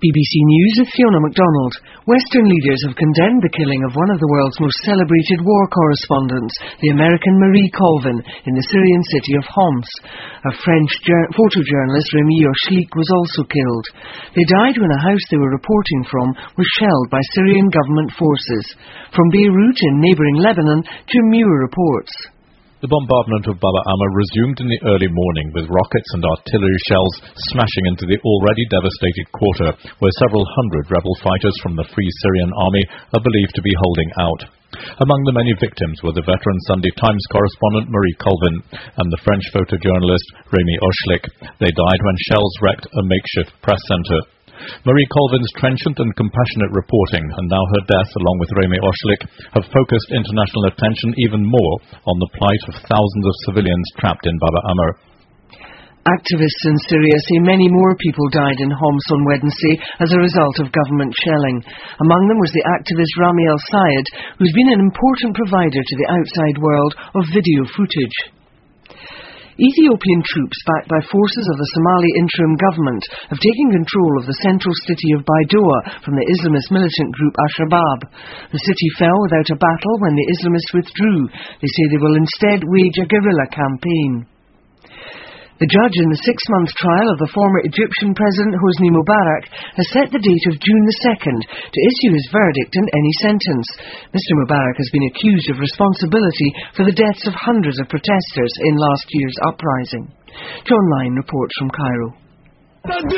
BBC News with Fiona MacDonald. Western leaders have condemned the killing of one of the world's most celebrated war correspondents, the American Marie Colvin, in the Syrian city of Homs. A French photojournalist, Rémi Ochlik, was also killed. They died when a house they were reporting from was shelled by Syrian government forces. From Beirut in neighbouring Lebanon, Jim Muir reports. The bombardment of Baba Amr resumed in the early morning with rockets and artillery shells smashing into the already devastated quarter where several hundred rebel fighters from the Free Syrian Army are believed to be holding out. Among the many victims were the veteran Sunday Times correspondent Marie Colvin and the French photojournalist Rémi Ochlik. They died when shells wrecked a makeshift press centre. Marie Colvin's trenchant and compassionate reporting and now her death, along with Rémi Ochlik, have focused international attention even more on the plight of thousands of civilians trapped in Baba Amr. Activists in Syria say many more people died in Homs on Wednesday as a result of government shelling. Among them was the activist Rami El-Sayed, who's been an important provider to the outside world of video footage. Ethiopian troops backed by forces of the Somali interim government have taken control of the central city of Baidoa from the Islamist militant group Al-Shabaab. The city fell without a battle when the Islamists withdrew. They say they will instead wage a guerrilla campaign. The judge in the 6-month trial of the former Egyptian President Hosni Mubarak has set the date of June the 2nd to issue his verdict and any sentence. Mr Mubarak has been accused of responsibility for the deaths of hundreds of protesters in last year's uprising. John Lyne reports from Cairo. Outside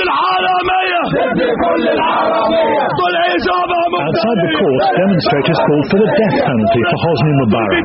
the court, demonstrators called for the death penalty for Hosni Mubarak.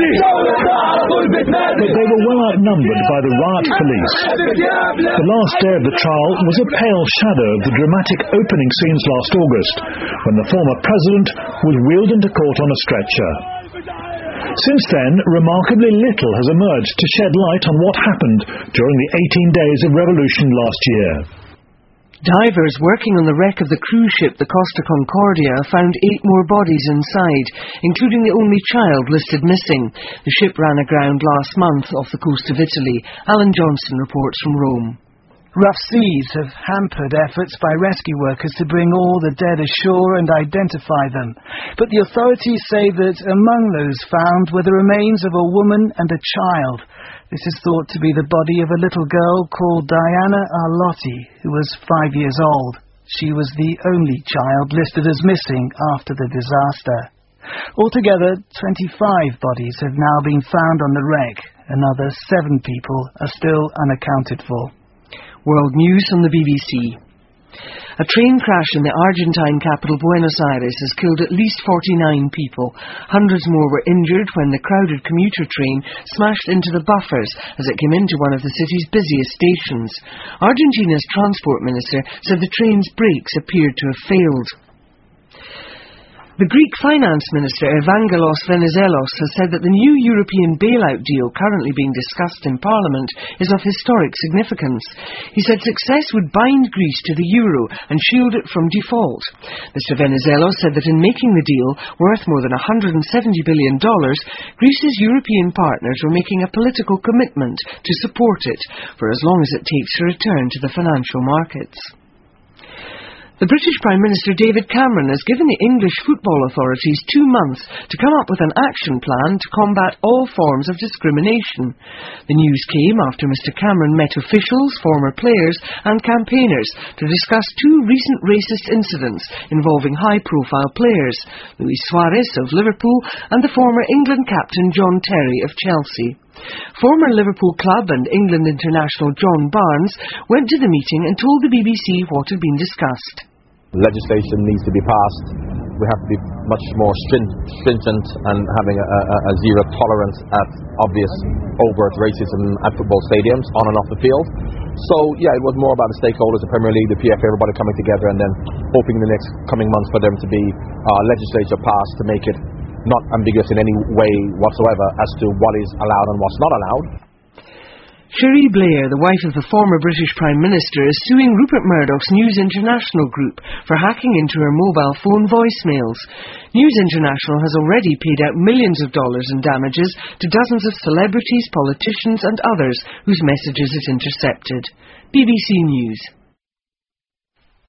But they were well outnumbered by the riot police. The last day of the trial was a pale shadow of the dramatic opening scenes last August, when the former president was wheeled into court on a stretcher. Since then, remarkably little has emerged to shed light on what happened during the 18 days of revolution last year. Divers working on the wreck of the cruise ship the Costa Concordia found 8 more bodies inside, including the only child listed missing. The ship ran aground last month off the coast of Italy. Alan Johnson reports from Rome. Rough seas have hampered efforts by rescue workers to bring all the dead ashore and identify them. But the authorities say that among those found were the remains of a woman and a child. This is thought to be the body of a little girl called Diana Arlotti, who was 5 years old. She was the only child listed as missing after the disaster. Altogether, 25 bodies have now been found on the wreck. Another 7 people are still unaccounted for. World News on the BBC. A train crash in the Argentine capital Buenos Aires has killed at least 49 people. Hundreds more were injured when the crowded commuter train smashed into the buffers as it came into one of the city's busiest stations. Argentina's transport minister said the train's brakes appeared to have failed. The Greek finance minister Evangelos Venizelos has said that the new European bailout deal currently being discussed in Parliament is of historic significance. He said success would bind Greece to the euro and shield it from default. Mr Venizelos said that in making the deal, worth more than $170 billion, Greece's European partners were making a political commitment to support it for as long as it takes to return to the financial markets. The British Prime Minister David Cameron has given the English football authorities 2 months to come up with an action plan to combat all forms of discrimination. The news came after Mr Cameron met officials, former players and campaigners to discuss 2 recent racist incidents involving high-profile players, Luis Suarez of Liverpool and the former England captain John Terry of Chelsea. Former Liverpool club and England international John Barnes went to the meeting and told the BBC what had been discussed. Legislation needs to be passed. We have to be much more stringent and having a zero tolerance at obvious overt racism at football stadiums on and off the field. So yeah, it was more about the stakeholders, the Premier League, the PFA, everybody coming together and then hoping in the next coming months for them to be legislature passed to make it not ambiguous in any way whatsoever as to what is allowed and what's not allowed. Cherie Blair, the wife of the former British Prime Minister, is suing Rupert Murdoch's News International group for hacking into her mobile phone voicemails. News International has already paid out millions of dollars in damages to dozens of celebrities, politicians and others whose messages it intercepted. BBC News.